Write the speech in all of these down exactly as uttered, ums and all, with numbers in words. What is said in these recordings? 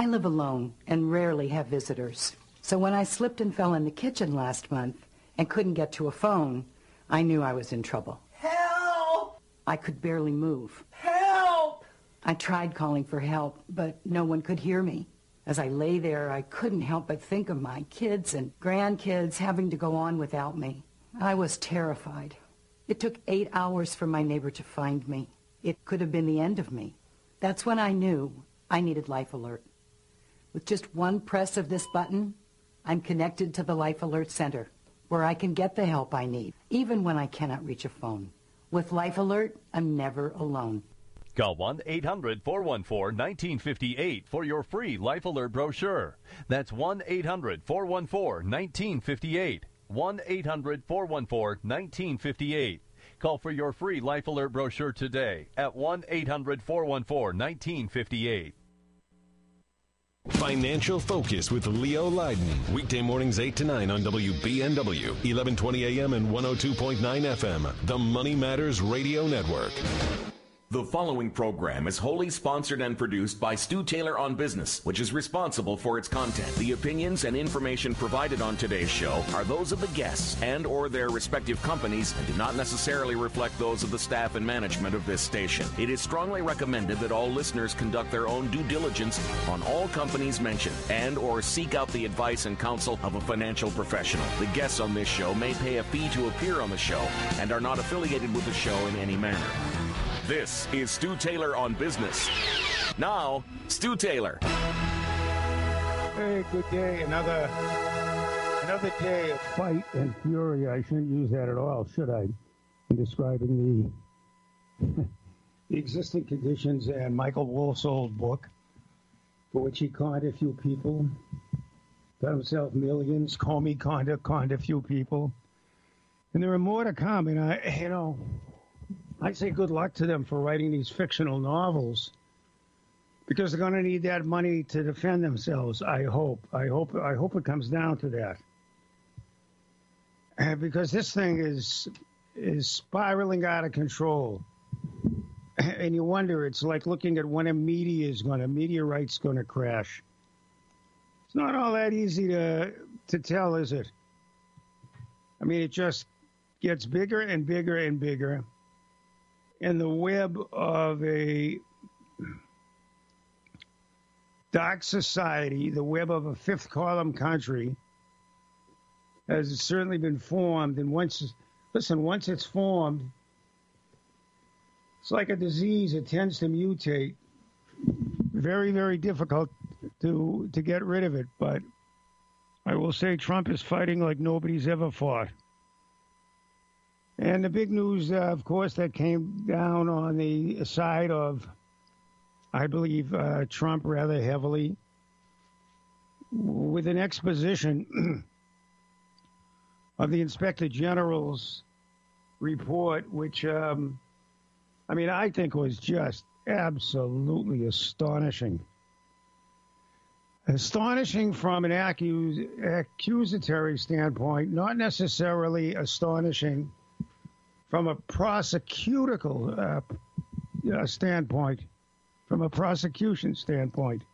I live alone and rarely have visitors. So when I slipped and fell in the kitchen last month and couldn't get to a phone, I knew I was in trouble. Help! I could barely move. Help! I tried calling for help, but no one could hear me. As I lay there, I couldn't help but think of my kids and grandkids having to go on without me. I was terrified. It took eight hours for my neighbor to find me. It could have been the end of me. That's when I knew I needed Life Alert. With just one press of this button, I'm connected to the Life Alert Center, where I can get the help I need, even when I cannot reach a phone. With Life Alert, I'm never alone. Call one eight hundred four one four one nine five eight for your free Life Alert brochure. That's one eight hundred four one four one nine five eight. one eight hundred four one four one nine five eight. Call for your free Life Alert brochure today at one eight hundred four one four one nine five eight. Financial Focus with Leo Leiden. Weekday mornings eight to nine on W B N W, eleven twenty A M and one oh two point nine F M. The Money Matters Radio Network. The following program is wholly sponsored and produced by Stu Taylor on Business, which is responsible for its content. The opinions and information provided on today's show are those of the guests and or their respective companies and do not necessarily reflect those of the staff and management of this station. It is strongly recommended that all listeners conduct their own due diligence on all companies mentioned and or seek out the advice and counsel of a financial professional. The guests on this show may pay a fee to appear on the show and are not affiliated with the show in any manner. This is Stu Taylor on Business. Now, Stu Taylor. Hey, good day. Another another day of fight and fury. I shouldn't use that at all, should I? In describing the, the existing conditions and Michael Wolff's old book, for which he conned a few people, got himself millions. Comey conned a, conned a few people. And there are more to come. And I, you know... I say good luck to them for writing these fictional novels, because they're going to need that money to defend themselves. I hope. I hope. I hope it comes down to that, and because this thing is is spiraling out of control, and you wonder. It's like looking at when a meteor is going, a meteorite's going to crash. It's not all that easy to to tell, is it? I mean, it just gets bigger and bigger and bigger. And the web of a dark society, the web of a fifth column country, has certainly been formed. And once, listen, once it's formed, it's like a disease. It tends to mutate. Very, very difficult to to get rid of it. But I will say Trump is fighting like nobody's ever fought. And the big news, uh, of course, that came down on the side of, I believe, uh, Trump rather heavily, with an exposition of the Inspector General's report, which, um, I mean, I think was just absolutely astonishing. Astonishing from an accus- accusatory standpoint, not necessarily astonishing from a prosecutical uh, uh, standpoint, from a prosecution standpoint.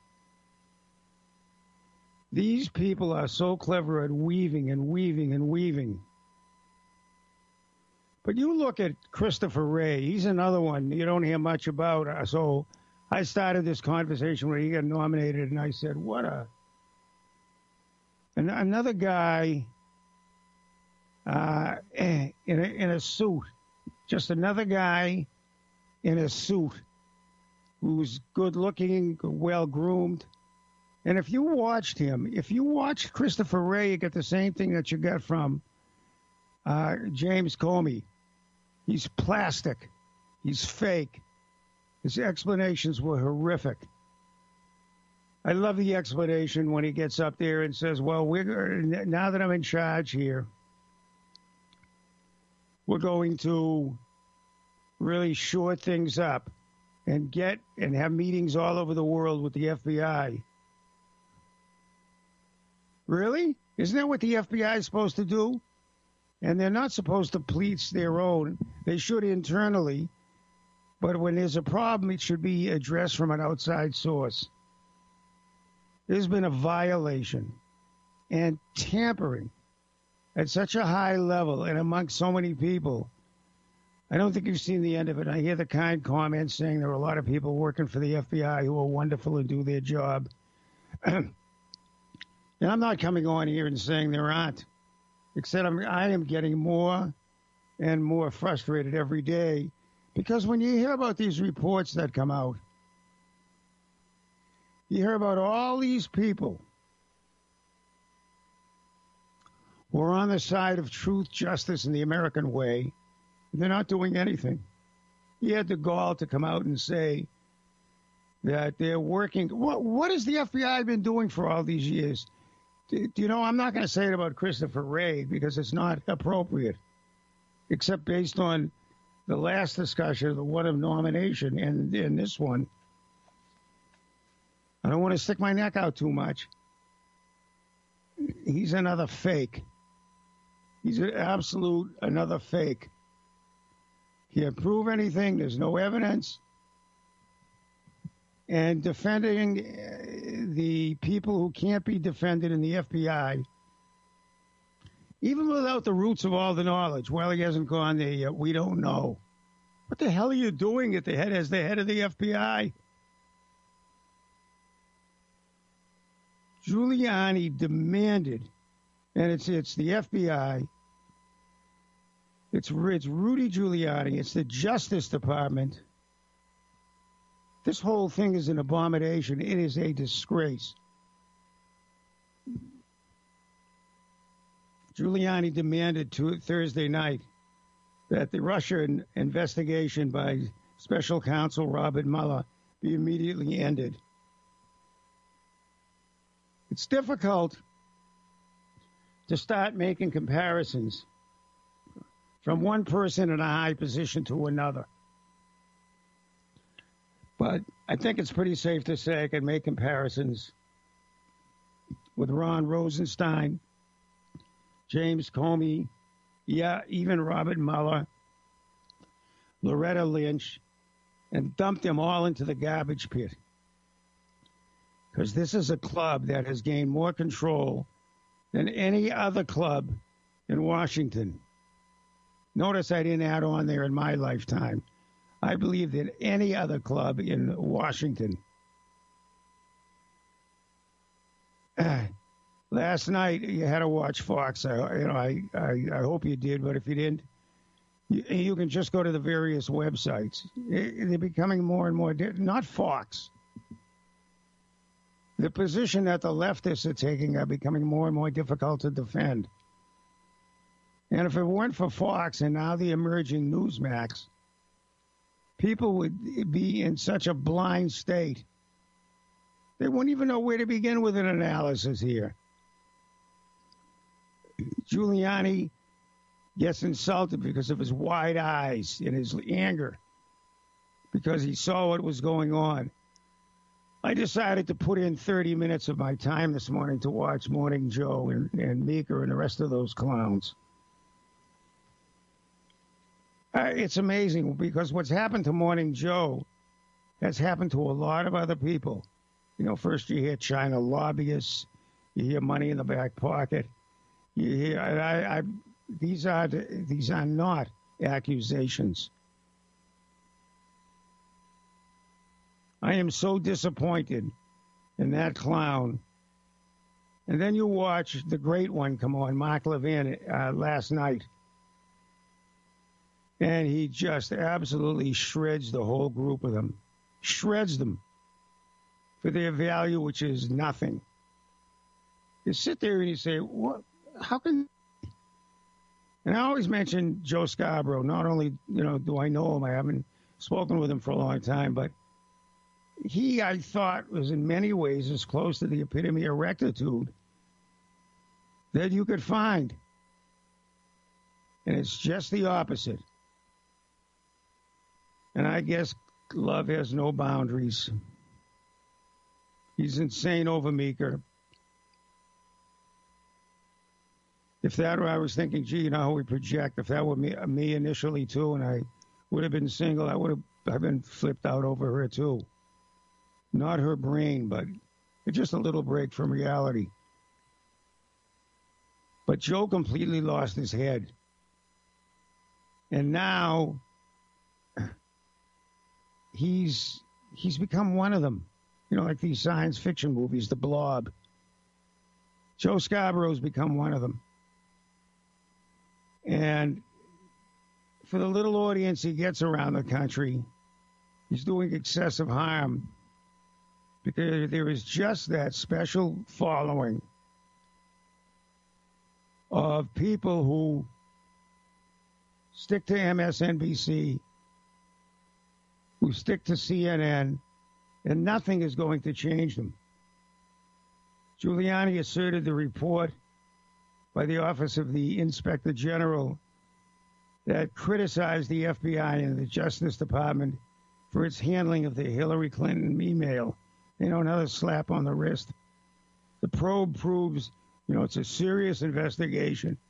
These people are so clever at weaving and weaving and weaving. But you look at Christopher Wray, he's another one you don't hear much about. Uh, so I started this conversation where he got nominated, and I said, what a... And another guy... Uh, in a, in a suit, just another guy in a suit who's good looking, well groomed. And if you watched him, if you watched Christopher Wray, you get the same thing that you get from uh, James Comey. He's plastic. He's fake. His explanations were horrific. I love the explanation when he gets up there and says, well, we're now that I'm in charge here, we're going to really shore things up and get and have meetings all over the world with the F B I. Really? Isn't that what the F B I is supposed to do? And they're not supposed to police their own. They should internally. But when there's a problem, it should be addressed from an outside source. There's been a violation and tampering at such a high level and amongst so many people. I don't think you've seen the end of it. I hear the kind comments saying there are a lot of people working for the F B I who are wonderful and do their job. And I'm not coming on here and saying there aren't, except I'm, I am getting more and more frustrated every day, because when you hear about these reports that come out, you hear about all these people who are on the side of truth, justice, and the American way. They're not doing anything. He had the gall to come out and say that they're working. What, what has the F B I been doing for all these years? Do, do you know, I'm not going to say it about Christopher Wray because it's not appropriate, except based on the last discussion, the one of nomination, and, and this one. I don't want to stick my neck out too much. He's another fake. He's an absolute another fake. Can't prove anything. There's no evidence. And defending the people who can't be defended in the F B I, even without the roots of all the knowledge. Well, he hasn't gone there yet. We don't know. What the hell are you doing at the head as the head of the F B I? Giuliani demanded, and it's it's the F B I. It's, it's Rudy Giuliani. It's the Justice Department. This whole thing is an abomination. It is a disgrace. Giuliani demanded to Thursday night that the Russian investigation by Special Counsel Robert Mueller be immediately ended. It's difficult to start making comparisons from one person in a high position to another. But I think it's pretty safe to say I can make comparisons with Ron Rosenstein, James Comey, yeah, even Robert Mueller, Loretta Lynch, and dump them all into the garbage pit. Because this is a club that has gained more control than any other club in Washington. Notice I didn't add on there in my lifetime. I believe that any other club in Washington. Uh, last night you had to watch Fox. I, you know, I, I, I hope you did, but if you didn't, you, you can just go to the various websites. They're becoming more and more not Fox. The position that the leftists are taking are becoming more and more difficult to defend. And if it weren't for Fox and now the emerging Newsmax, people would be in such a blind state. They wouldn't even know where to begin with an analysis here. Giuliani gets insulted because of his wide eyes and his anger, because he saw what was going on. I decided to put in thirty minutes of my time this morning to watch Morning Joe and, and Meeker and the rest of those clowns. Uh, it's amazing because what's happened to Morning Joe has happened to a lot of other people. You know, first you hear China lobbyists, you hear money in the back pocket. You hear, I, I, these are these are not accusations. I am so disappointed in that clown. And then you watch the great one come on, Mark Levin, uh, last night. And he just absolutely shreds the whole group of them. Shreds them for their value, which is nothing. You sit there and you say, "What? How can..." And I always mention Joe Scarborough. Not only, you know, do I know him, I haven't spoken with him for a long time, but he, I thought, was in many ways as close to the epitome of rectitude that you could find. And it's just the opposite. And I guess love has no boundaries. He's insane over Meeker. If that were, I was thinking, gee, you know how we project. If that were me, me initially, too, and I would have been single, I would have I've been flipped out over her, too. Not her brain, but just a little break from reality. But Joe completely lost his head. And now he's he's become one of them. You know, like these science fiction movies, The Blob. Joe Scarborough's become one of them. And for the little audience he gets around the country, he's doing excessive harm because there is just that special following of people who stick to M S N B C, who stick to C N N, and nothing is going to change them. Giuliani asserted the report by the Office of the Inspector General that criticized the F B I and the Justice Department for its handling of the Hillary Clinton email. You know, another slap on the wrist. The probe proves, you know, it's a serious investigation.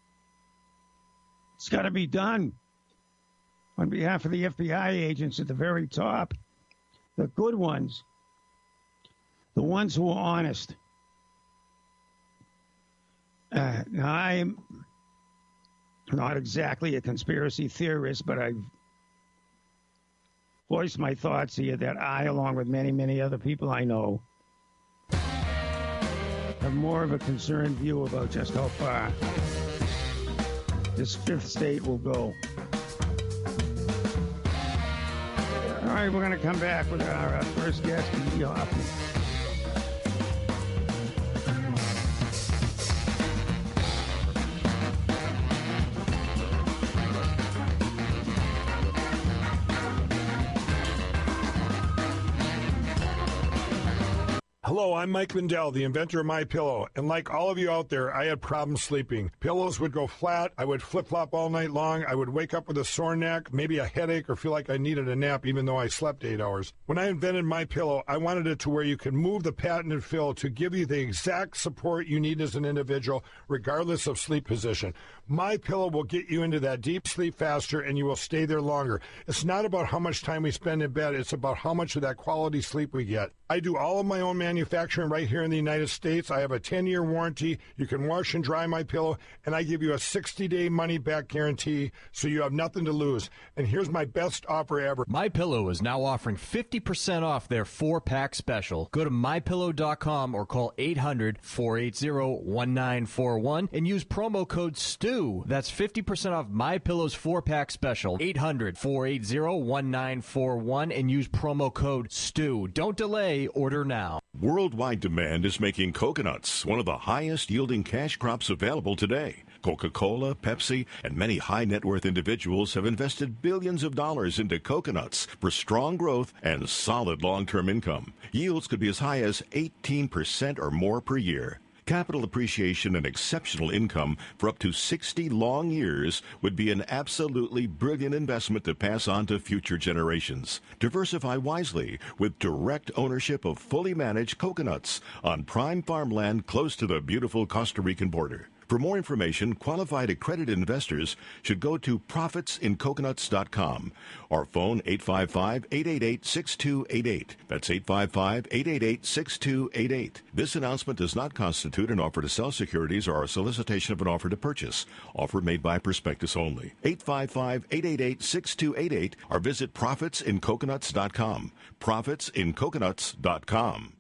It's got to be done on behalf of the F B I agents at the very top, the good ones, the ones who are honest. Uh, now, I'm not exactly a conspiracy theorist, but I've voiced my thoughts here that I, along with many, many other people I know, have more of a concerned view about just how far this fifth state will go. All right, we're going to come back with our uh, first guest, Lee Hoffman. Hello, I'm Mike Lindell, the inventor of MyPillow, and like all of you out there, I had problems sleeping. Pillows would go flat, I would flip-flop all night long, I would wake up with a sore neck, maybe a headache, or feel like I needed a nap even though I slept eight hours. When I invented MyPillow, I wanted it to where you can move the patented fill to give you the exact support you need as an individual, regardless of sleep position. MyPillow will get you into that deep sleep faster, and you will stay there longer. It's not about how much time we spend in bed, it's about how much of that quality sleep we get. I do all of my own manufacturing right here in the United States. I have a ten-year warranty. You can wash and dry my pillow, and I give you a sixty-day money-back guarantee, so you have nothing to lose. And here's my best offer ever. MyPillow is now offering fifty percent off their four-pack special. Go to my pillow dot com or call eight hundred, four eight zero, one nine four one and use promo code STEW. That's fifty percent off MyPillow's four-pack special. eight hundred, four eight zero, one nine four one and use promo code STEW. Don't delay. Order now. Worldwide demand is making coconuts one of the highest yielding cash crops available today. Coca-Cola, Pepsi, and many high-net-worth individuals have invested billions of dollars into coconuts for strong growth and solid long-term income. Yields could be as high as eighteen percent or more per year. Capital appreciation and exceptional income for up to sixty long years would be an absolutely brilliant investment to pass on to future generations. Diversify wisely with direct ownership of fully managed coconuts on prime farmland close to the beautiful Costa Rican border. For more information, qualified accredited investors should go to profits in coconuts dot com or phone eight five five, eight eight eight, six two eight eight. That's eight five five, eight eight eight, six two eight eight. This announcement does not constitute an offer to sell securities or a solicitation of an offer to purchase. Offer made by prospectus only. eight five five, eight eight eight, six two eight eight or visit profits in coconuts dot com. profits in coconuts dot com.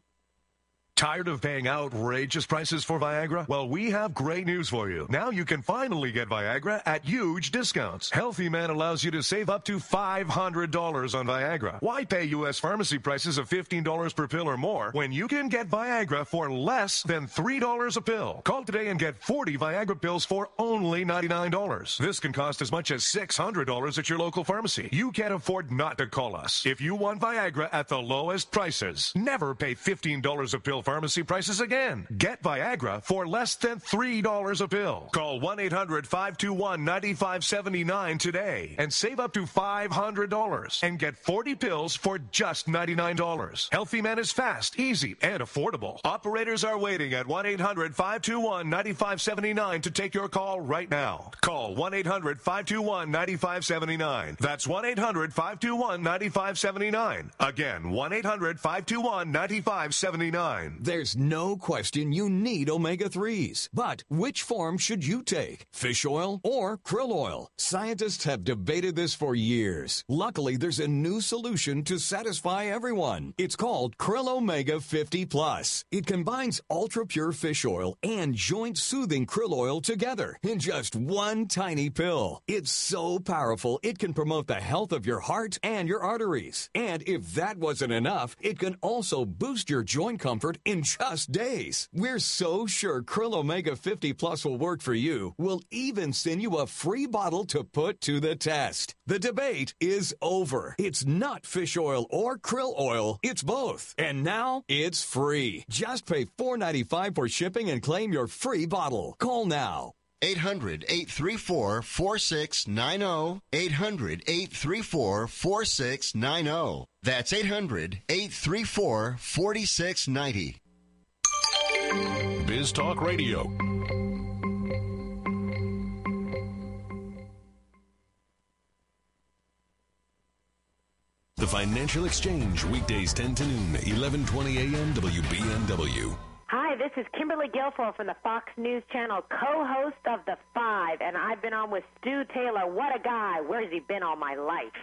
Tired of paying outrageous prices for Viagra? Well, we have great news for you. Now you can finally get Viagra at huge discounts. Healthy Man allows you to save up to five hundred dollars on Viagra. Why pay U S pharmacy prices of fifteen dollars per pill or more when you can get Viagra for less than three dollars a pill? Call today and get forty Viagra pills for only ninety-nine dollars. This can cost as much as six hundred dollars at your local pharmacy. You can't afford not to call us. If you want Viagra at the lowest prices, never pay fifteen dollars a pill pharmacy prices again. Get Viagra for less than three dollars a pill. Call one eight hundred, five two one, nine five seven nine today and save up to five hundred dollars and get forty pills for just ninety-nine dollars. Healthy Man is fast, easy, and affordable. Operators are waiting at one eight hundred, five two one, nine five seven nine to take your call right now. Call one eight hundred, five two one, nine five seven nine. That's one eight hundred, five two one, nine five seven nine. Again, one eight hundred, five two one, nine five seven nine. There's no question you need omega threes. But which form should you take? Fish oil or krill oil? Scientists have debated this for years. Luckily, there's a new solution to satisfy everyone. It's called Krill Omega fifty Plus. It combines ultra-pure fish oil and joint-soothing krill oil together in just one tiny pill. It's so powerful, it can promote the health of your heart and your arteries. And if that wasn't enough, it can also boost your joint comfort in just days. We're so sure Krill Omega fifty Plus will work for you, we'll even send you a free bottle to put to the test. The debate is over. It's not fish oil or krill oil, it's both. And now it's free. Just pay four dollars and ninety-five cents for shipping and claim your free bottle. Call now. eight hundred, eight three four, four six nine zero. eight hundred, eight three four, four six nine zero. That's eight hundred, eight three four, four six nine zero. Biz Talk Radio. The Financial Exchange, weekdays ten to noon, eleven twenty a.m. W B N W. Hi, this is Kimberly Guilfoyle from the Fox News Channel, co-host of The Five, and I've been on with Stu Taylor. What a guy. Where's he been all my life?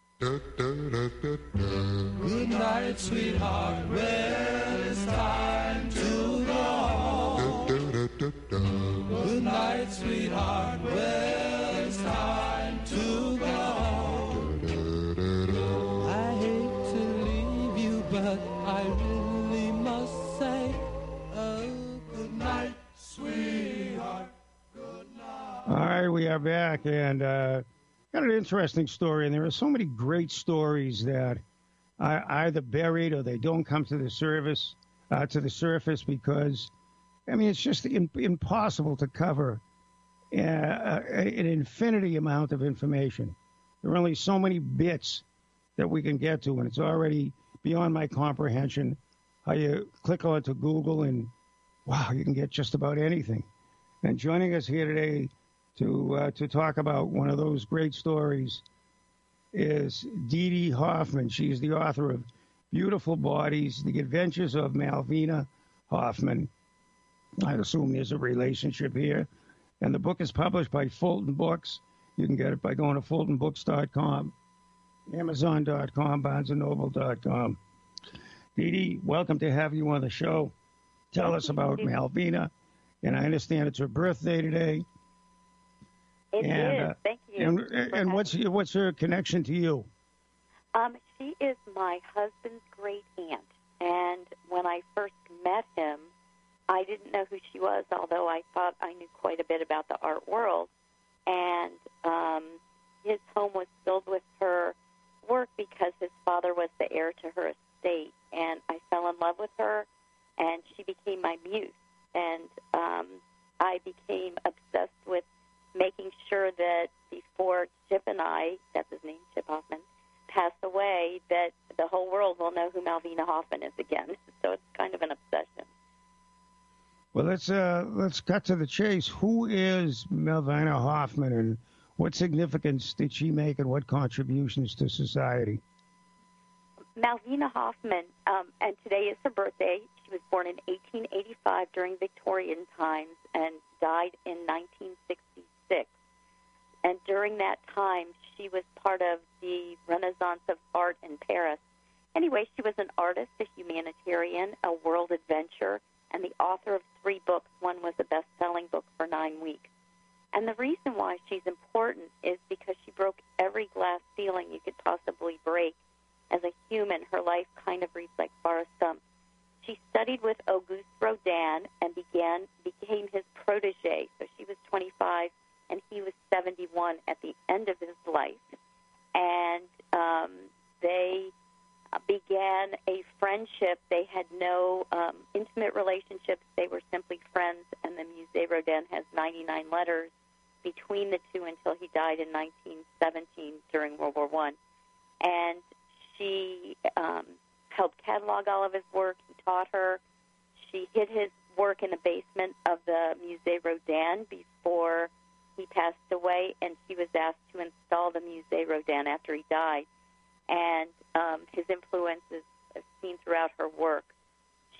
Good night, sweetheart. Well, it's time to go. Good night, sweetheart. Well, it's time to go. I hate to leave you, but I really must say, oh, good night, sweetheart. Good night. All right, we are back, and uh, got an interesting story, and there are so many great stories that are either buried or they don't come to the surface, uh, to the surface because, I mean, it's just in, impossible to cover uh, an infinity amount of information. There are only so many bits that we can get to, and it's already beyond my comprehension how you click onto Google and, wow, you can get just about anything. And joining us here today to uh, to talk about one of those great stories is Dee Dee Hoffman. She's the author of Beautiful Bodies, The Adventures of Malvina Hoffman. I assume there's a relationship here. And the book is published by Fulton Books. You can get it by going to fulton books dot com, amazon dot com, barnes and noble dot com. Dee Dee, welcome to have you on the show. Tell us about Malvina. And I understand it's her birthday today. It and, is. Uh, Thank you. And, and what's what's her connection to you? Um, she is my husband's great aunt, and when I first met him, I didn't know who she was, although I thought I knew quite a bit about the art world. And um, his home was filled with her work because his father was the heir to her estate, and I fell in love with her, and she became my muse. And um, I became obsessed with making sure that before Chip and I, that's his name, Chip Hoffman, pass away, that the whole world will know who Malvina Hoffman is again. So it's kind of an obsession. Well, let's uh, let's cut to the chase. Who is Malvina Hoffman, and what significance did she make, and what contributions to society? Malvina Hoffman, um, and today is her birthday. She was born in eighteen eighty-five during Victorian times and died in nineteen sixty-six. And during that time, she was part of the Renaissance of art in Paris. Anyway, she was an artist, a humanitarian, a world adventurer, and the author of three books. One was a best-selling book for nine weeks. And the reason why she's important is because she broke every glass ceiling you could possibly break. As a human, her life kind of reads like Forrest Gump. She studied with Auguste Rodin and began became his protege. So she was twenty-five, and he was seventy-one at the end of his life. And um, they began a friendship. They had no um, intimate relationships. They were simply friends, and the Musée Rodin has ninety-nine letters between the two until he died in nineteen seventeen during World War One. And she um, helped catalog all of his work. He taught her. She hid his work in the basement of the Musée Rodin before he passed away, and she was asked to install the Musée Rodin after he died. And um, his influence is seen throughout her work.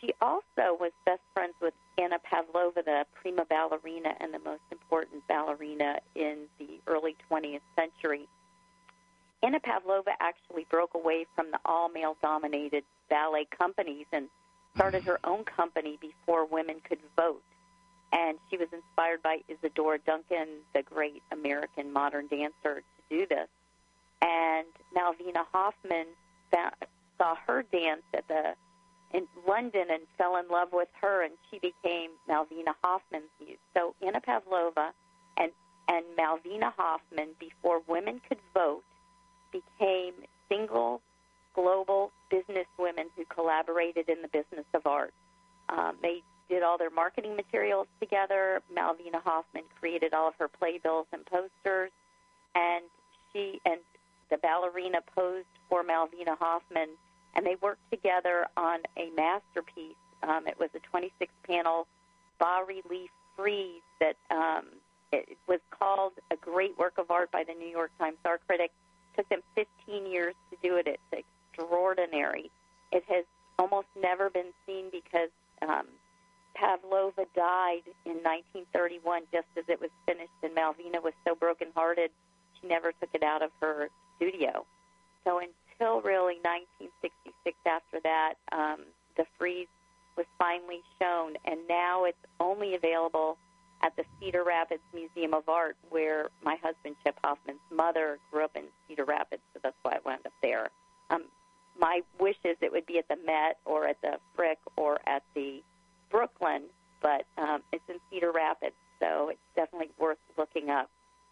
she also was best friends with Anna Pavlova, the prima ballerina and the most important ballerina in the early twentieth century. Anna Pavlova actually broke away from the all-male-dominated ballet companies and started her own company before women could vote. And she was inspired by Isadora Duncan, the great American modern dancer, to do this. And Malvina Hoffman found, saw her dance at the in London and fell in love with her, and she became Malvina Hoffman's muse. So Anna Pavlova and, and Malvina Hoffman, before women could vote, became single global business women who collaborated in the business of art. Um, they did all their marketing materials together. Malvina Hoffman created all of her playbills and posters, and she and the ballerina posed for Malvina Hoffman, and they worked together on a masterpiece. Um, it was a twenty-six panel bas-relief frieze that um, it was called a great work of art by the New York Times art critic. It took them fifteen years to do it. It's extraordinary. It has almost never been seen because um, Pavlova died in nineteen thirty-one just as it was finished, and Malvina was so brokenhearted she never took it out of her studio. So until really nineteen sixty-six, after that, um, the frieze was finally shown, and now it's only available at the Cedar Rapids Museum of Art, where my husband, Chip Hoffman's mother, grew up in Cedar Rapids, so that's why I wound up there. Um, my wish is it would be at the Met or at the Frick or at the Brooklyn, but um, it's in Cedar Rapids, so it's definitely worth looking up.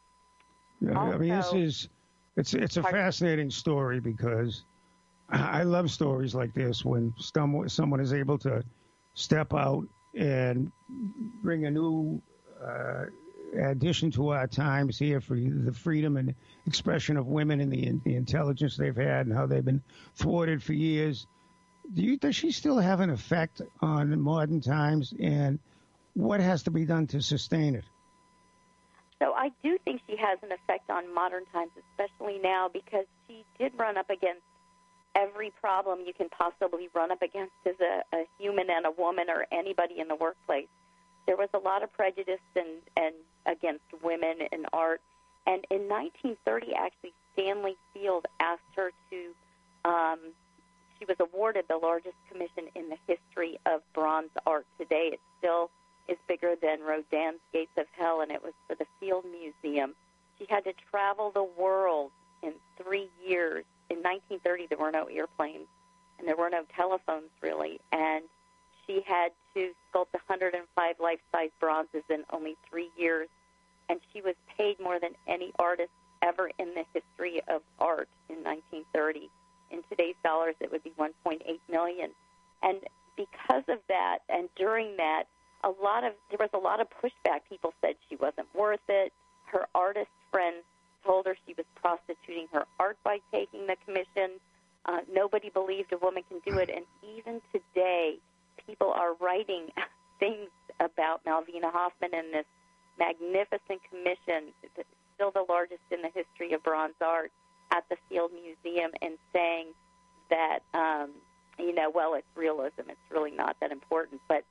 Yeah, also, I mean, this is it's it's a fascinating story because I love stories like this when someone someone is able to step out and bring a new uh, addition to our times here for the freedom and expression of women and the, the intelligence they've had and how they've been thwarted for years. Do you, does she still have an effect on modern times, and what has to be done to sustain it? So I do think she has an effect on modern times, especially now, because she did run up against every problem you can possibly run up against as a, a human and a woman or anybody in the workplace. There was a lot of prejudice and, and against women in art. And in nineteen thirty, actually, Stanley Field asked her to, um, she was awarded the largest commission in the history of bronze art today. It still is bigger than Rodin's Gates of Hell, and it was for the Field Museum. She had to travel the world in three years. In nineteen thirty, there were no airplanes, and there were no telephones, really, and she had to sculpt one hundred five life-size bronzes in only three years, and she was paid more than any artist ever in the history of art in nineteen thirty. In today's dollars, it would be one point eight million dollars. And because of that, and during that, a lot of there was a lot of pushback. People said she wasn't worth it. Her artist friends told her she was prostituting her art by taking the commission. Uh, nobody believed a woman can do it, and even today, people are writing things about Malvina Hoffman and this magnificent commission, still the largest in the history of bronze art, at the Field Museum, and saying that, um, you know, well, it's realism. It's really not that important. But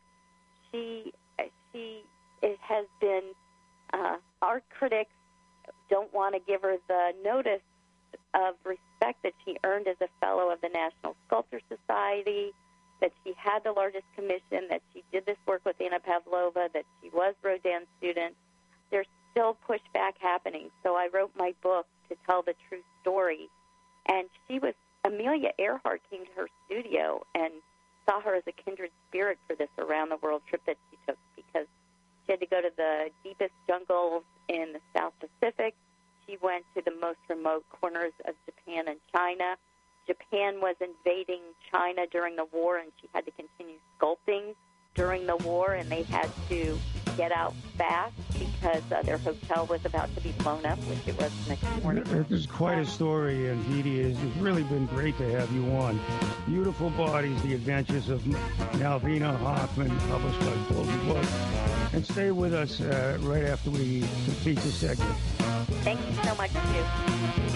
she, she, it has been, uh, art critics don't want to give her the notice of respect that she earned as a fellow of the National Sculptor Society, that she had the largest commission, that she did this work with Anna Pavlova, that she was Rodin's student. There's still pushback happening. So I wrote my book to tell the true story. And she was, Amelia Earhart came to her studio and saw her as a kindred spirit for this around-the-world trip that she took, because she had to go to the deepest jungles in the South Pacific. She went to the most remote corners of Japan and China. Japan was invading China during the war, and she had to continue sculpting during the war, and they had to get out fast because uh, their hotel was about to be blown up, which it was next morning. This is quite a story, and Dee Dee, it's really been great to have you on. Beautiful Bodies, The Adventures of Malvina Hoffman, published by Golden Book. And stay with us uh, right after we complete this segment. Thank you so much, Stu.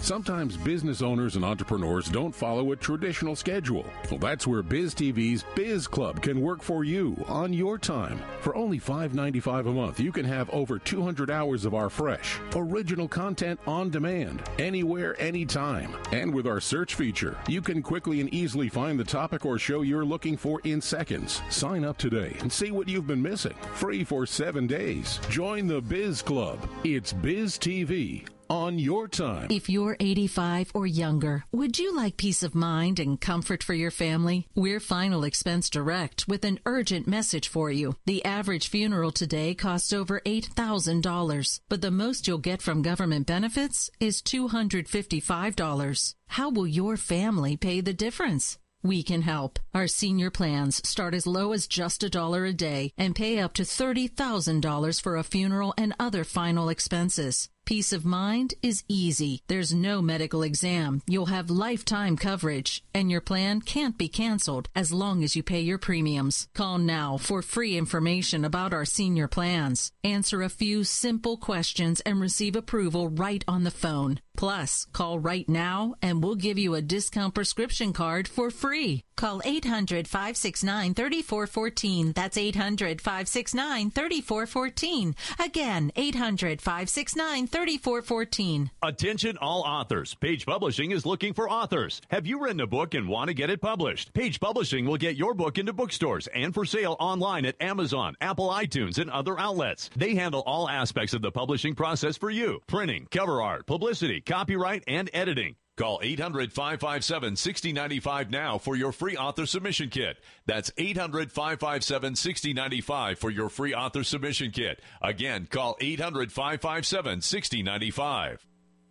Sometimes business owners and entrepreneurs don't follow a traditional schedule. Well, that's where BizTV's Biz Club can work for you on your time. For only five dollars and ninety-five cents a month, you can have over two hundred hours of our fresh, original content on demand, anywhere, anytime. And with our search feature, you can quickly and easily find the topic or show you're looking for in seconds. Sign up today and see what you've been missing. Free for seven days. Join the Biz Club. It's BizTV. On your time. If you're eighty-five or younger, would you like peace of mind and comfort for your family? We're Final Expense Direct with an urgent message for you. The average funeral today costs over eight thousand dollars, but the most you'll get from government benefits is two hundred fifty-five dollars. How will your family pay the difference? We can help. Our senior plans start as low as just a dollar a day and pay up to thirty thousand dollars for a funeral and other final expenses. Peace of mind is easy. There's no medical exam. You'll have lifetime coverage, and your plan can't be canceled as long as you pay your premiums. Call now for free information about our senior plans. Answer a few simple questions and receive approval right on the phone. Plus, call right now and we'll give you a discount prescription card for free. Call eight hundred, five six nine, three four one four. That's eight hundred, five six nine, three four one four. Again, eight hundred, five six nine, three four one four. Attention all authors. Page Publishing is looking for authors. Have you written a book and want to get it published? Page Publishing will get your book into bookstores and for sale online at Amazon, Apple iTunes, and other outlets. They handle all aspects of the publishing process for you. Printing, cover art, publicity, copyright, and editing. Call eight hundred, five five seven, six zero nine five now for your free author submission kit. That's eight hundred, five five seven, six zero nine five for your free author submission kit. Again, call eight hundred, five five seven, six zero nine five.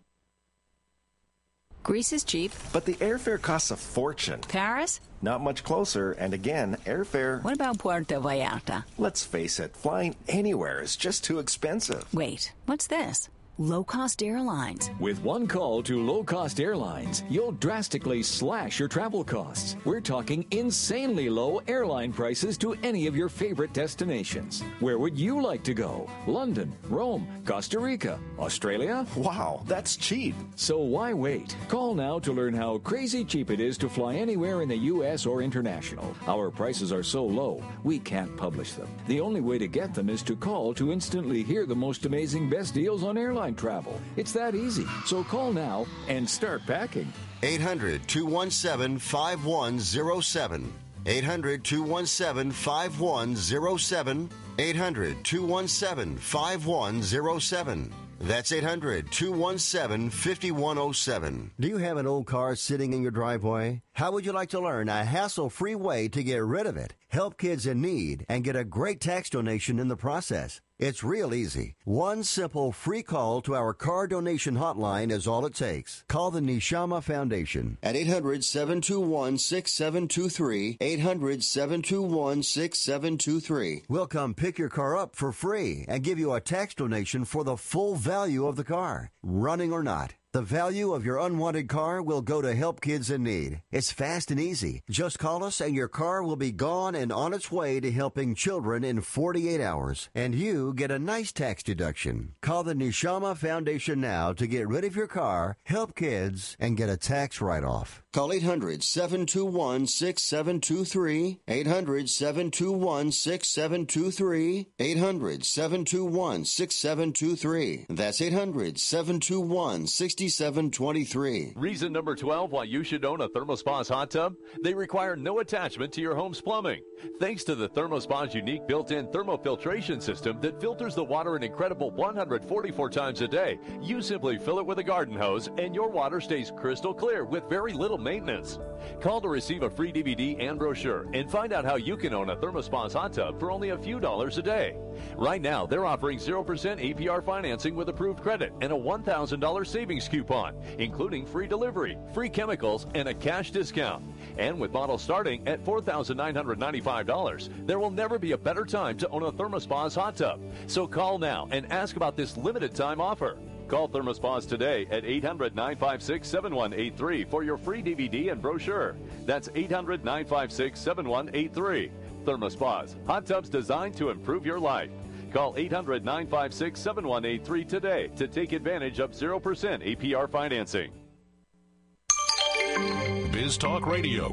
Greece is cheap. But the airfare costs a fortune. Paris? Not much closer, and again, airfare... What about Puerto Vallarta? Let's face it, flying anywhere is just too expensive. Wait, what's this? Low-cost airlines. With one call to low-cost airlines, you'll drastically slash your travel costs. We're talking insanely low airline prices to any of your favorite destinations. Where would you like to go? London, Rome, Costa Rica, Australia? Wow, that's cheap. So why wait? Call now to learn how crazy cheap it is to fly anywhere in the U S or international. Our prices are so low, we can't publish them. The only way to get them is to call to instantly hear the most amazing best deals on airline travel. It's that easy. So call now and start packing. eight hundred, two one seven, five one zero seven. eight hundred, two one seven, five one zero seven. eight hundred, two one seven, five one zero seven. That's eight hundred, two one seven, five one zero seven. Do you have an old car sitting in your driveway? How would you like to learn a hassle-free way to get rid of it, help kids in need, and get a great tax donation in the process? It's real easy. One simple free call to our car donation hotline is all it takes. Call the Neshama Foundation at eight hundred, seven two one, six seven two three, eight hundred, seven two one, six seven two three. We'll come pick your car up for free and give you a tax donation for the full value of the car, running or not. The value of your unwanted car will go to help kids in need. It's fast and easy. Just call us and your car will be gone and on its way to helping children in forty-eight hours. And you get a nice tax deduction. Call the Neshama Foundation now to get rid of your car, help kids, and get a tax write-off. Call eight hundred, seven two one, six seven two three, eight hundred, seven two one, six seven two three, eight hundred, seven two one, six seven two three. That's eight hundred, seven two one, six seven two three. Reason number twelve why you should own a ThermoSpa's hot tub? They require no attachment to your home's plumbing. Thanks to the ThermoSpa's unique built-in thermofiltration system that filters the water an incredible one hundred forty-four times a day, you simply fill it with a garden hose and your water stays crystal clear with very little maintenance. Call to receive a free D V D and brochure and find out how you can own a ThermoSpa's hot tub for only a few dollars a day. Right now, they're offering zero percent A P R financing with approved credit and a one thousand dollars savings coupon, including free delivery, free chemicals, and a cash discount. And with models starting at four thousand nine hundred ninety-five dollars, there will never be a better time to own a ThermoSpa's hot tub. So call now and ask about this limited time offer. Call ThermoSpa's today at eight hundred, nine five six, seven one eight three for your free D V D and brochure. That's eight hundred, nine five six, seven one eight three. ThermoSpa's, hot tubs designed to improve your life. Call eight hundred, nine five six, seven one eight three today to take advantage of zero percent A P R financing. Biz Talk Radio.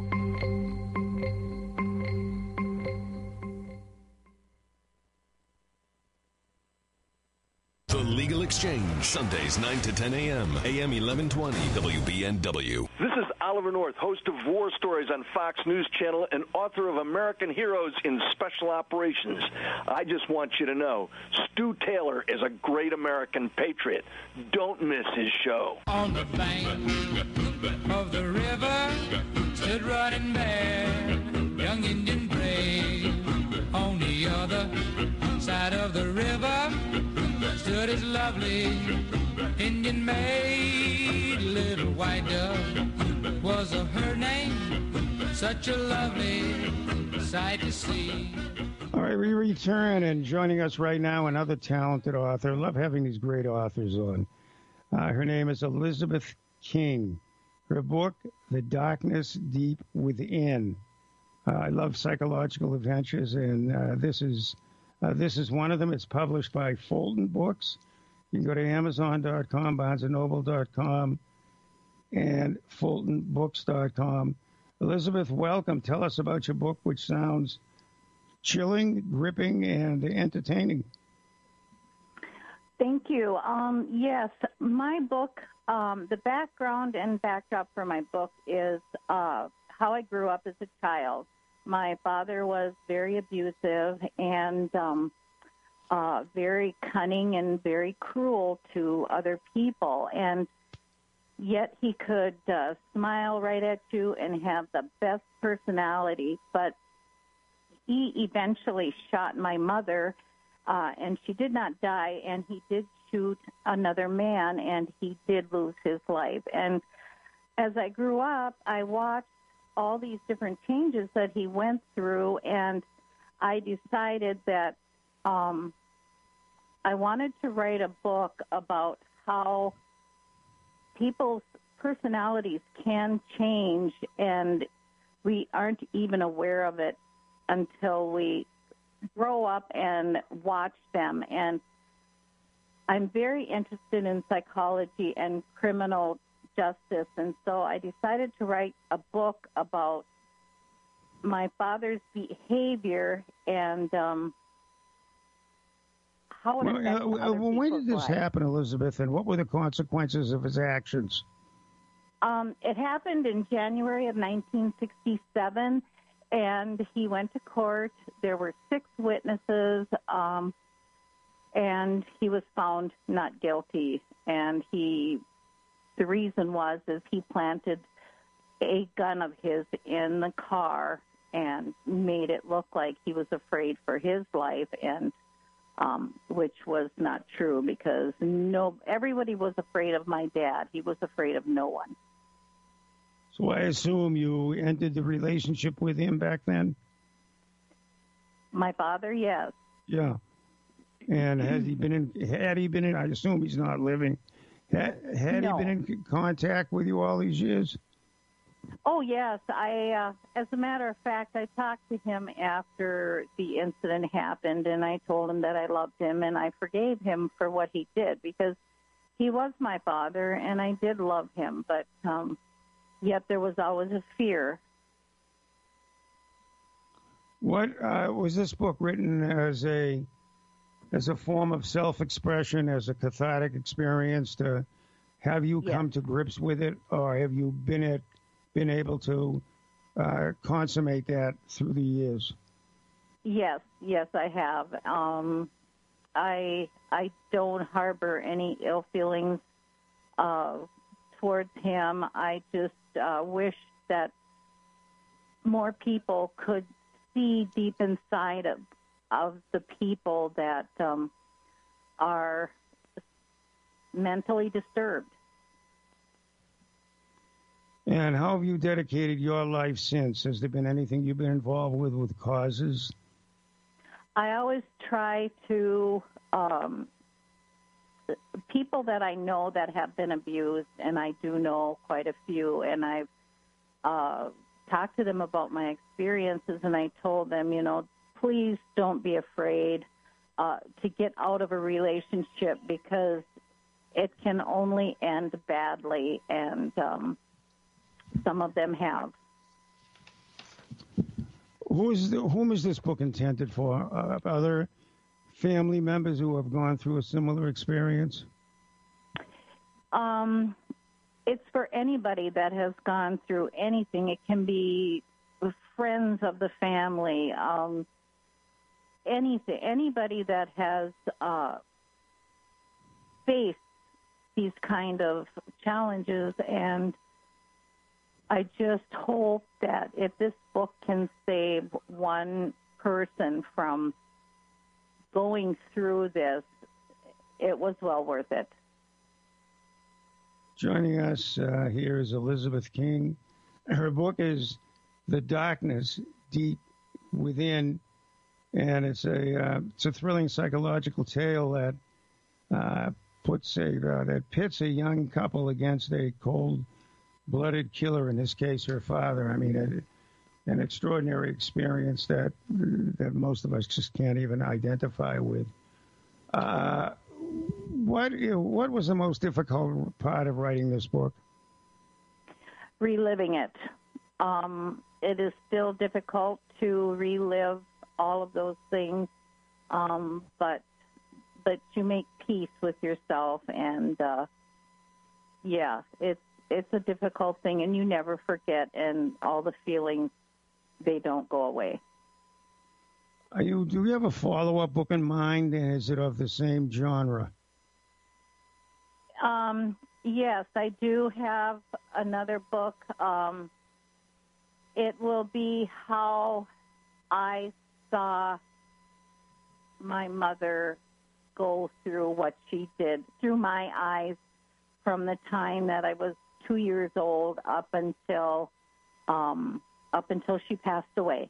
The Legal Exchange, Sundays nine to ten a.m., A M eleven twenty, W B N W. This is Oliver North, host of War Stories on Fox News Channel and author of American Heroes in Special Operations. I just want you to know, Stu Taylor is a great American patriot. Don't miss his show. On the bank of the river stood Running Bear, young Indian brave. On the other side of the river stood his lovely Indian maid. Little white dove was a her name, such a lovely sight to see. All right, we return, and joining us right now, another talented author. I love having these great authors on. Uh, her name is Elizabeth King. Her book, The Darkness Deep Within. Uh, I love psychological adventures, and uh, this is uh, this is one of them. It's published by Fulton Books. You can go to Amazon dot com, Barnes and Noble dot com, and Fulton Books dot com. Elizabeth, welcome. Tell us about your book, which sounds chilling, gripping, and entertaining. Thank you. Um, yes, my book, um, the background and backdrop for my book is uh, how I grew up as a child. My father was very abusive and um, uh, very cunning and very cruel to other people. And yet he could uh, smile right at you and have the best personality. But he eventually shot my mother, uh, and she did not die, and he did shoot another man, and he did lose his life. And as I grew up, I watched all these different changes that he went through, and I decided that um, I wanted to write a book about how people's personalities can change, and we aren't even aware of it until we grow up and watch them. And I'm very interested in psychology and criminal justice, and so I decided to write a book about my father's behavior and um, how it Well, affects uh, other well, when people's did this lives. happen, Elizabeth, and what were the consequences of his actions? Um, it happened in January of nineteen sixty-seven, and he went to court. There were six witnesses, um, and he was found not guilty. And he, the reason was is he planted a gun of his in the car and made it look like he was afraid for his life, and um, which was not true, because no, everybody was afraid of my dad. He was afraid of no one. So I assume you ended the relationship with him back then? My father, yes. Yeah. And has he been in, had he been in, I assume he's not living, had, had No. he been in contact with you all these years? Oh, yes. I, uh, as a matter of fact, I talked to him after the incident happened, and I told him that I loved him, and I forgave him for what he did, because he was my father, and I did love him, but um, yet there was always a fear. What uh, was this book written as a as a form of self-expression, as a cathartic experience to have you Yes. come to grips with it, or have you been it been able to uh, consummate that through the years? Yes, yes, I have. Um, I I don't harbor any ill feelings uh, towards him. I just uh, wish that more people could see deep inside of of the people that um, are mentally disturbed. And how have you dedicated your life since? Has there been anything you've been involved with with causes? I always try to, um, people that I know that have been abused, and I do know quite a few, and I've uh, talked to them about my experiences, and I told them, you know, please don't be afraid uh, to get out of a relationship, because it can only end badly, and um, some of them have. Who is the, whom is this book intended for? Uh, other family members who have gone through a similar experience? Um, it's for anybody that has gone through anything. It can be friends of the family, um, anything, anybody that has uh, faced these kind of challenges. And I just hope that if this book can save one person from going through this, it was well worth it. Joining us uh, here is Elizabeth King. Her book is The Darkness Deep Within, and it's a uh, it's a thrilling psychological tale that uh, puts a uh, that pits a young couple against a cold-blooded killer. In this case, her father. I mean, a, an extraordinary experience that that most of us just can't even identify with. Uh, What what was the most difficult part of writing this book? Reliving it. Um, it is still difficult to relive all of those things, um, but but you make peace with yourself, and uh, yeah, it's it's a difficult thing, and you never forget, and all the feelings, they don't go away. Are you do you have a follow-up book in mind, and is it of the same genre? Um, yes, I do have another book. Um, it will be how I saw my mother go through what she did through my eyes from the time that I was two years old up until um, up until she passed away.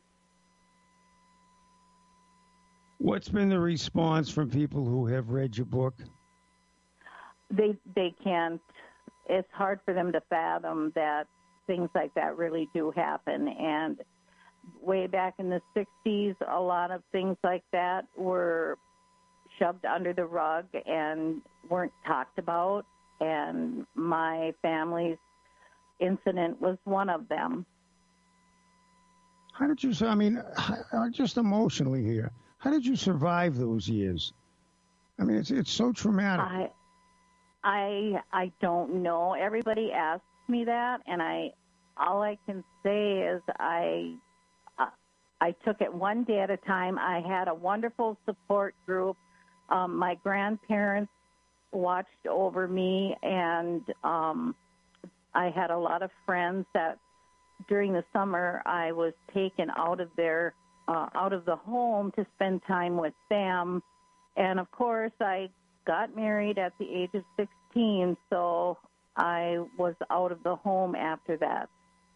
What's been the response from people who have read your book? They they can't. It's hard for them to fathom that things like that really do happen. And way back in the sixties, a lot of things like that were shoved under the rug and weren't talked about. And my family's incident was one of them. How did you? I mean, just emotionally here. How did you survive those years? I mean, it's it's so traumatic. I, I, I don't know. Everybody asks me that, and I, all I can say is I, uh, I took it one day at a time. I had a wonderful support group. Um, my grandparents watched over me, and um, I had a lot of friends that during the summer I was taken out of their Uh, out of the home to spend time with them. And of course, I got married at the age of sixteen, so I was out of the home after that.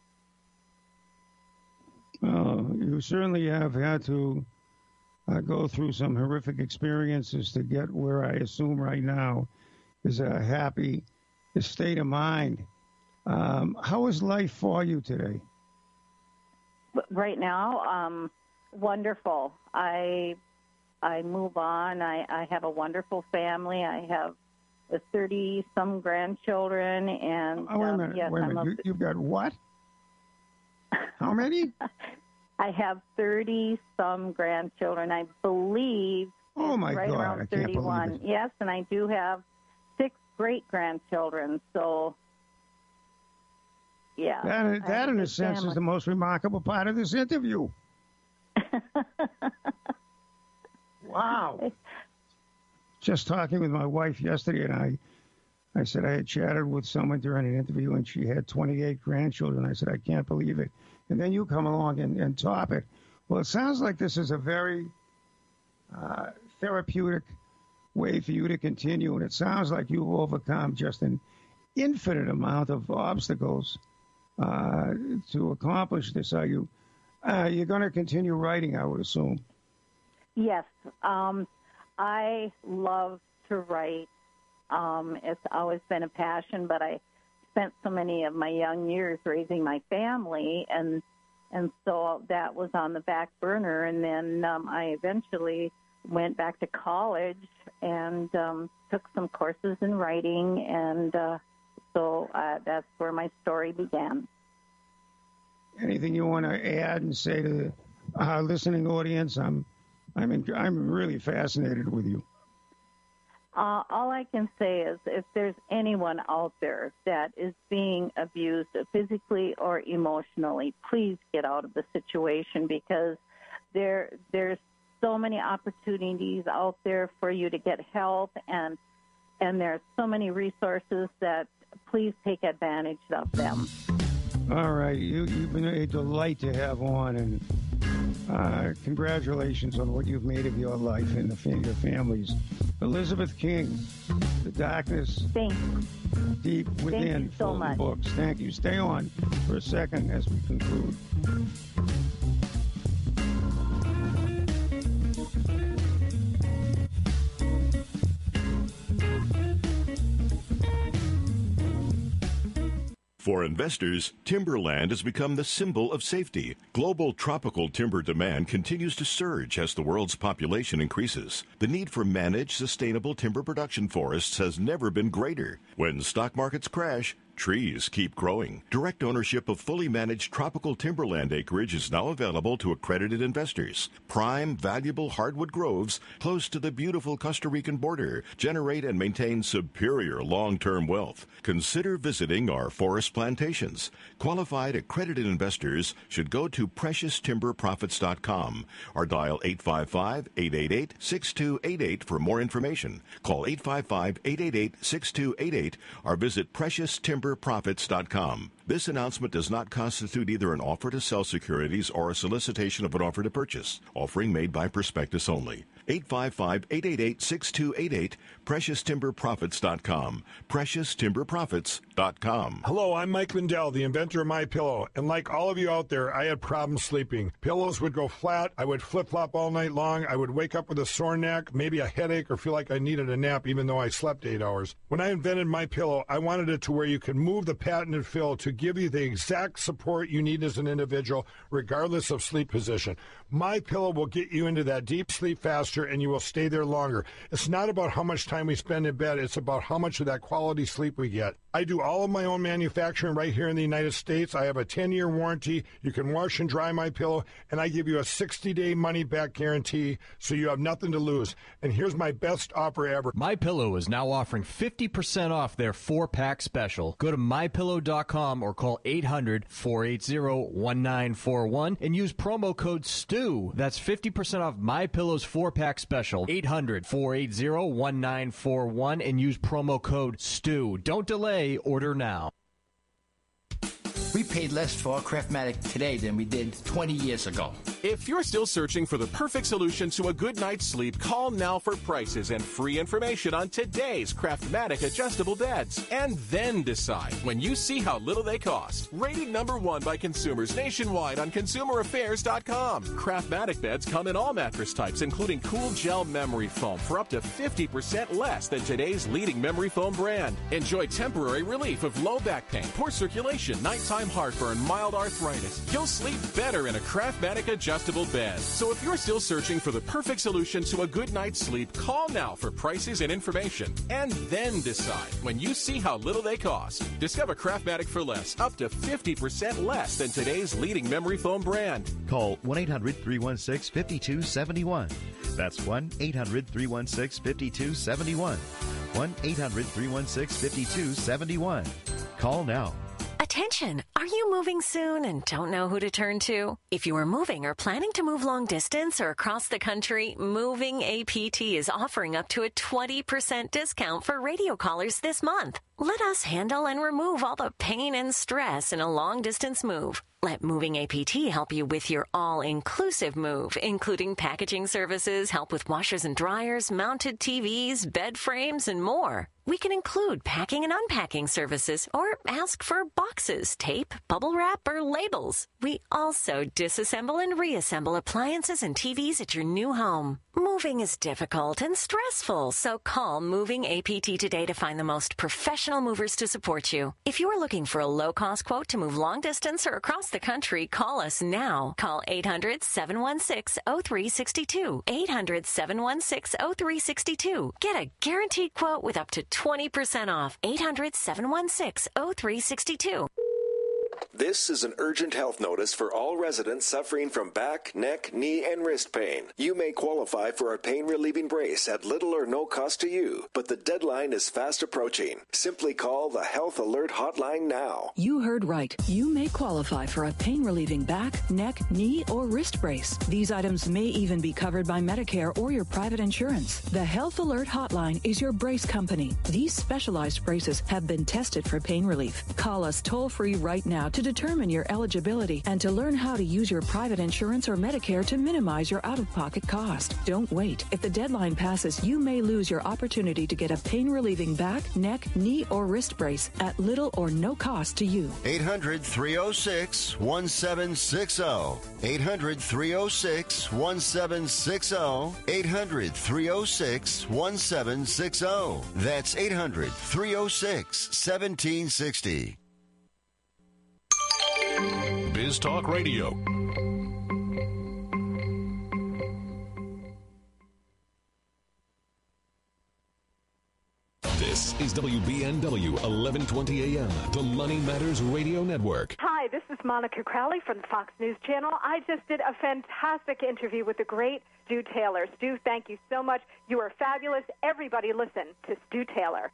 Well, you certainly have had to uh, go through some horrific experiences to get where I assume right now is a happy state of mind. Um, how is life for you today? Right now, um, wonderful. I I move on. I, I have a wonderful family. I have thirty-some grandchildren. And oh, wait a um, minute. yes, wait a I'm minute. a, You, you've got what? How many? I have thirty-some grandchildren. I believe oh my right God, around I can't thirty-one. believe it. Yes, and I do have six great-grandchildren. So, yeah. That, that in a sense, family. is the most remarkable part of this interview. Wow. Just talking with my wife yesterday, and I, I said I had chatted with someone during an interview, and she had twenty-eight grandchildren. I said, I can't believe it. And then you come along and, and top it. Well, it sounds like this is a very uh, therapeutic way for you to continue, and it sounds like you've overcome just an infinite amount of obstacles uh, to accomplish this. Are you? Uh, you're going to continue writing, I would assume. Yes. Um, I love to write. Um, it's always been a passion, but I spent so many of my young years raising my family, and and so that was on the back burner. And then um, I eventually went back to college and um, took some courses in writing, and uh, so uh, that's where my story began. anything you want to add and say to our listening audience? I'm, I'm, in, I'm really fascinated with you. Uh, all I can say is if there's anyone out there that is being abused physically or emotionally, please get out of the situation, because there there's so many opportunities out there for you to get help, and and there's so many resources that please take advantage of them. All right, you, you've been a delight to have on, and uh, congratulations on what you've made of your life and the fam- your families. Elizabeth King, The Darkness Thanks. Deep Within. Thank you so Fulton much. Books. Thank you. Stay on for a second as we conclude. For investors, timberland has become the symbol of safety. Global tropical timber demand continues to surge as the world's population increases. The need for managed, sustainable timber production forests has never been greater. When stock markets crash, trees keep growing. Direct ownership of fully managed tropical timberland acreage is now available to accredited investors. Prime, valuable hardwood groves close to the beautiful Costa Rican border generate and maintain superior long-term wealth. Consider visiting our forest plantations. Qualified accredited investors should go to precious timber profits dot com or dial eight five five, eight eight eight, six two eight eight for more information. Call eight five five, eight eight eight, six two eight eight or visit precious timber profits dot com. This announcement does not constitute either an offer to sell securities or a solicitation of an offer to purchase. Offering made by prospectus only. eight five five, eight eight eight, six two eight eight, precious timber profits dot com. precious timber profits dot com. Hello, I'm Mike Lindell, the inventor of MyPillow, and like all of you out there, I had problems sleeping. Pillows would go flat, I would flip-flop all night long, I would wake up with a sore neck, maybe a headache, or feel like I needed a nap even though I slept eight hours. When I invented MyPillow, I wanted it to where you can move the patented fill to give you the exact support you need as an individual, regardless of sleep position. MyPillow will get you into that deep sleep faster, and you will stay there longer. It's not about how much time we spend in bed, it's about how much of that quality sleep we get. I do all of my own manufacturing right here in the United States. I have a ten-year warranty. You can wash and dry MyPillow, and I give you a sixty-day money-back guarantee, so you have nothing to lose. And here's my best offer ever. MyPillow is now offering fifty percent off their four-pack special. Go to my pillow dot com or call eight hundred, four eight zero, one nine four one and use promo code STEW. That's fifty percent off MyPillow's four-pack special. eight hundred, four eight zero, one nine four one and use promo code STEW. Don't delay. Order now. We paid less for our Craftmatic today than we did twenty years ago. If you're still searching for the perfect solution to a good night's sleep, call now for prices and free information on today's Craftmatic adjustable beds. And then decide when you see how little they cost. Rated number one by consumers nationwide on consumer affairs dot com. Craftmatic beds come in all mattress types, including cool gel memory foam for up to fifty percent less than today's leading memory foam brand. Enjoy temporary relief of low back pain, poor circulation, nighttime heartburn, mild arthritis. You'll sleep better in a Craftmatic adjustable bed. So if you're still searching for the perfect solution to a good night's sleep, call now for prices and information. And then decide when you see how little they cost. Discover Craftmatic for less, up to fifty percent less than today's leading memory foam brand. Call one eight hundred, three one six, five two seven one. That's one eight hundred, three one six, five two seven one. one eight hundred, three one six, five two seven one. Call now. Attention! Are you moving soon and don't know who to turn to? If you are moving or planning to move long distance or across the country, Moving A P T is offering up to a twenty percent discount for radio callers this month. Let us handle and remove all the pain and stress in a long distance move. Let Moving A P T help you with your all-inclusive move, including packaging services, help with washers and dryers, mounted T Vs, bed frames, and more. We can include packing and unpacking services or ask for boxes, tape, bubble wrap, or labels. We also disassemble and reassemble appliances and T Vs at your new home. Moving is difficult and stressful, so call Moving A P T today to find the most professional movers to support you. If you're looking for a low-cost quote to move long distance or across the country, call us now. Call eight hundred, seven one six, zero three six two. eight hundred, seven one six, zero three six two. Get a guaranteed quote with up to twenty percent off. eight hundred, seven one six, zero three six two. This is an urgent health notice for all residents suffering from back, neck, knee, and wrist pain. You may qualify for a pain-relieving brace at little or no cost to you, but the deadline is fast approaching. Simply call the Health Alert Hotline now. You heard right. You may qualify for a pain-relieving back, neck, knee, or wrist brace. These items may even be covered by Medicare or your private insurance. The Health Alert Hotline is your brace company. These specialized braces have been tested for pain relief. Call us toll-free right now to determine your eligibility and to learn how to use your private insurance or Medicare to minimize your out-of-pocket cost. Don't wait. If the deadline passes, you may lose your opportunity to get a pain-relieving back, neck, knee, or wrist brace at little or no cost to you. eight hundred, three oh six, one seven six oh. eight hundred, three oh six, one seven six oh. eight hundred, three oh six, one seven six oh. That's eight hundred, three oh six, one seven six oh. Biz Talk Radio. This is W B N W eleven twenty A M, the Money Matters Radio Network. Hi, this is Monica Crowley from the Fox News Channel. I just did a fantastic interview with the great Stu Taylor. Stu, thank you so much. You are fabulous. Everybody listen to Stu Taylor.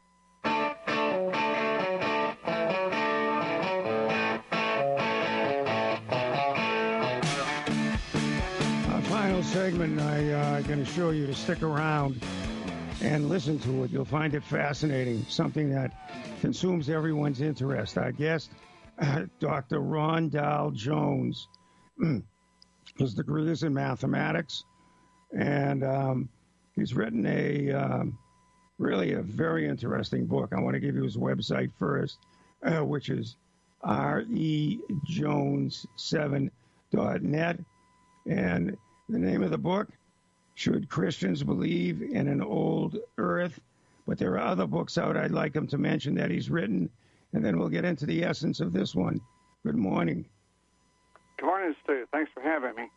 Final segment, I uh, going to show you to stick around and listen to it. You'll find it fascinating, something that consumes everyone's interest. Our guest, uh, Doctor Ron Dahl Jones, his degree is in mathematics, and um, he's written a um, really a very interesting book. I want to give you his website first, uh, which is R E Jones seven dot net, and the name of the book, Should Christians Believe in an Old Earth? But there are other books out I'd like him to mention that he's written, and then we'll get into the essence of this one. Good morning. Good morning, Stu. Thanks for having me.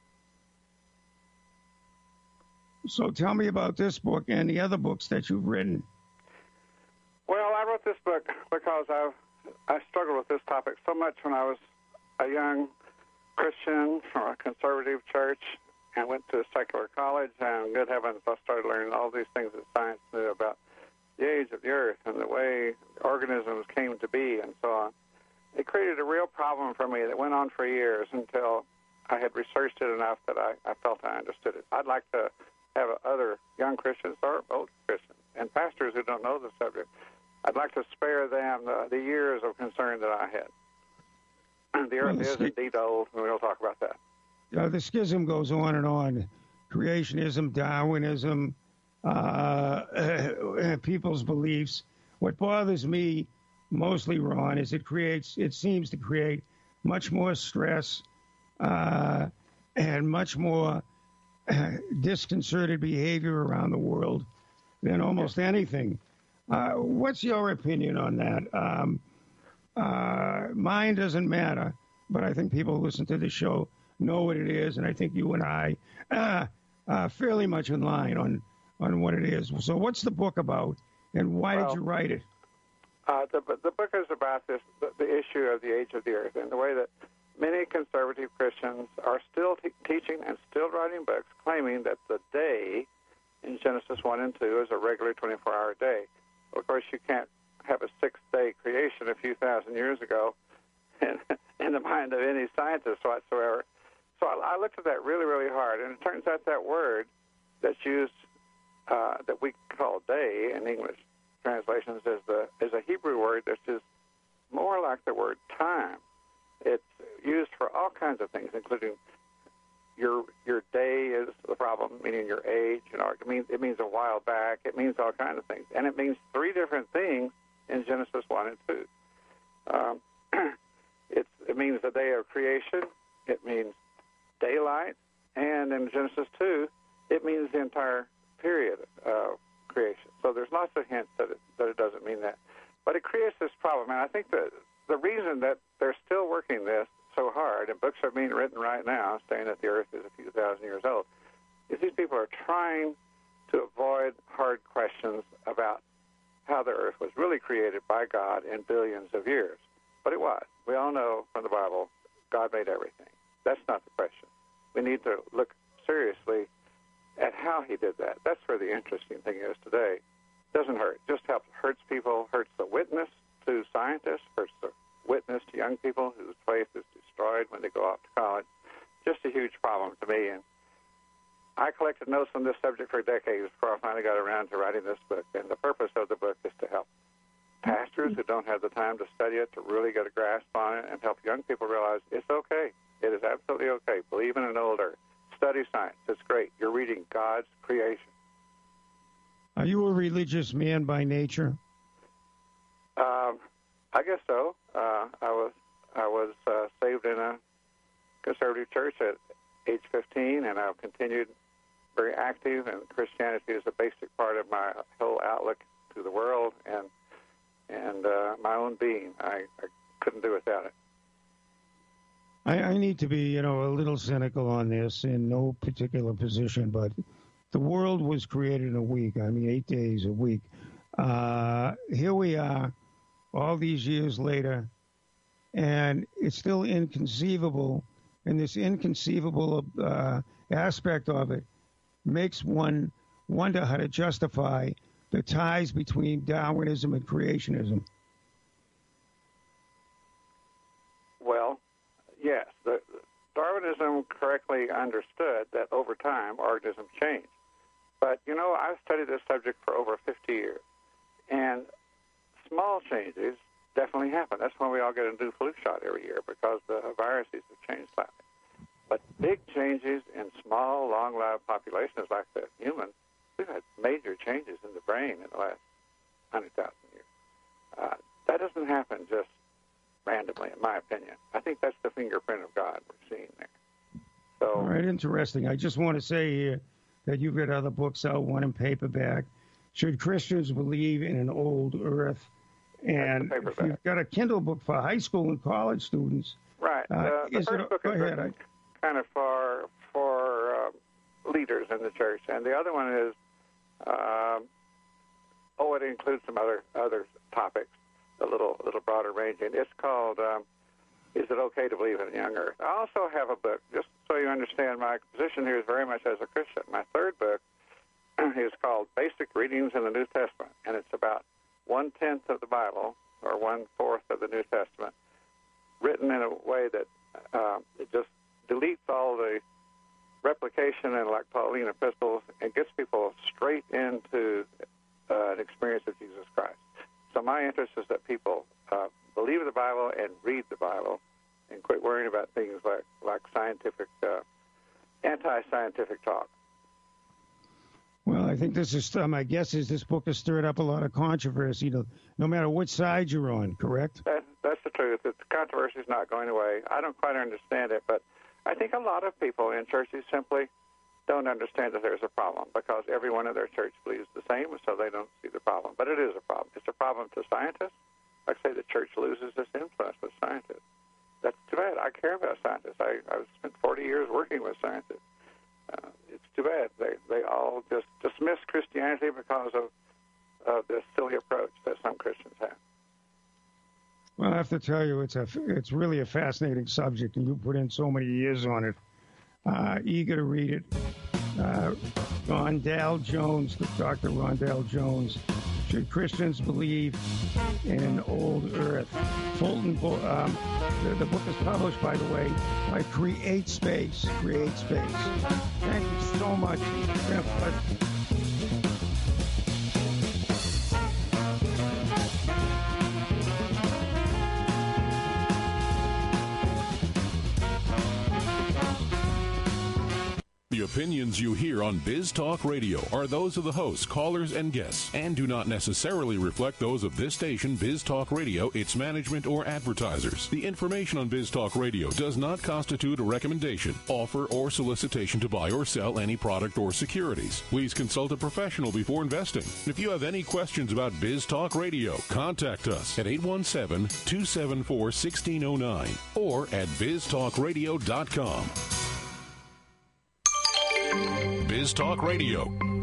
So tell me about this book and the other books that you've written. Well, I wrote this book because I've, I struggled with this topic so much when I was a young Christian from a conservative church and went to a secular college, and good heavens, I started learning all these things that science knew about the age of the earth and the way organisms came to be and so on. It created a real problem for me that went on for years until I had researched it enough that I, I felt I understood it. I'd like to have other young Christians or old Christians and pastors who don't know the subject, I'd like to spare them the, the years of concern that I had. The earth is indeed old, and we'll talk about that. Uh, the schism goes on and on. Creationism, Darwinism, uh, uh, people's beliefs. What bothers me mostly, Ron, is it creates, it seems to create much more stress uh, and much more uh, disconcerted behavior around the world than almost anything. Uh, what's your opinion on that? Um, Uh, mine doesn't matter, but I think people who listen to the show know what it is, and I think you and I uh, are fairly much in line on, on what it is. So what's the book about, and why well, did you write it? Uh, the, the book is about this the, the issue of the age of the earth and the way that many conservative Christians are still te- teaching and still writing books claiming that the day in Genesis one and two is a regular twenty-four hour day. Of course, you can't have a six-day creation a few thousand years ago in, in the mind of any scientist whatsoever. So I, I looked at that really, really hard, and it turns out that word that's used, uh, that we call day in English translations, is, the, is a Hebrew word that's just more like the word time. It's used for all kinds of things, including your your day is the problem, meaning your age. You know, it means, it means a while back. It means all kinds of things. And it means three different things in Genesis one and two. Um, it's, it means the day of creation, it means daylight, and in Genesis two, it means the entire period of creation. So there's lots of hints that it, that it doesn't mean that. But it creates this problem, and I think that the reason that they're still working this so hard, and books are being written right now saying that the earth is a few thousand years old, is these people are trying to avoid hard questions about how the earth was really created by God in billions of years. But it was. we all know from the Bible, God made everything. That's not the question. We need to look seriously at how he did that. That's where the interesting thing is today. It doesn't hurt. It just helps, hurts people, hurts the witness to scientists, hurts the witness to young people whose faith is destroyed when they go off to college. Just a huge problem to me. And I collected notes on this subject for decades before I finally got around to writing this book. And the purpose of the book is to help pastors who don't have the time to study it to really get a grasp on it, and help young people realize it's okay. It is absolutely okay. Believe in an old earth. Study science. It's great. You're reading God's creation. Are you a religious man by nature? Um, I guess so. Uh, I was I was uh, saved in a conservative church at age fifteen, and I've continued very active, and Christianity is a basic part of my whole outlook to the world and and uh, my own being. I, I couldn't do without it. I, I need to be, you know, a little cynical on this in no particular position, but the world was created in a week. I mean, eight days a week. Uh, here we are, all these years later, and it's still inconceivable. And this inconceivable uh, aspect of it makes one wonder how to justify the ties between Darwinism and creationism. Well, yes, the, Darwinism correctly understood that over time organisms change. But, you know, I've studied this subject for over fifty years, and small changes definitely happen. That's why we all get a new flu shot every year, because the viruses have changed slightly. But big changes in small, long-lived populations like the human, we've had major changes in the brain in the last one hundred thousand years. Uh, that doesn't happen just randomly, in my opinion. I think that's the fingerprint of God we're seeing there. So, all right, interesting. I just want to say here that you've got other books out, one in paperback. Should Christians believe in an old earth? And if you've got a Kindle book for high school and college students. Right. Uh, Uh, the is first it, book go is ahead. written kind of for, for uh, leaders in the church, and the other one is, um, oh, it includes some other other topics, a little little broader ranging. It's called um, Is It Okay to Believe in a Young Earth? I also have a book, just so you understand, my position here is very much as a Christian. My third book is called Basic Readings in the New Testament, and it's about one-tenth of the Bible, or one-fourth of the New Testament, written in a way that uh, it just deletes all the replication and like Pauline epistles and gets people straight into uh, an experience of Jesus Christ. So my interest is that people uh, believe the Bible and read the Bible and quit worrying about things like, like scientific, uh, anti-scientific talk. Well, I think this is, uh, my guess is this book has stirred up a lot of controversy, no, no matter which side you're on, correct? That, that's the truth. The controversy is not going away. I don't quite understand it, but I think a lot of people in churches simply don't understand that there's a problem, because everyone in their church believes the same, so they don't see the problem. But it is a problem. It's a problem to scientists. Like I say, the church loses its influence with scientists. That's too bad. I care about scientists. I, I've spent forty years working with scientists. Uh, it's too bad. They they all just dismiss Christianity because of, of this silly approach that some Christians have. Well, I have to tell you, it's a it's really a fascinating subject, and you put in so many years on it. Uh, eager to read it. Uh, Rondell Jones, Doctor Rondell Jones. Should Christians believe in an old earth? Fulton, um, the, the book is published, by the way, by Create Space. Create Space. Thank you so much. It's been a pleasure. The opinions you hear on Biz Talk Radio are those of the hosts, callers, and guests, and do not necessarily reflect those of this station, Biz Talk Radio, its management, or advertisers. The information on Biz Talk Radio does not constitute a recommendation, offer, or solicitation to buy or sell any product or securities. Please consult a professional before investing. If you have any questions about Biz Talk Radio, contact us at eight one seven, two seven four, one six zero nine or at biz talk radio dot com. Biz Talk Radio,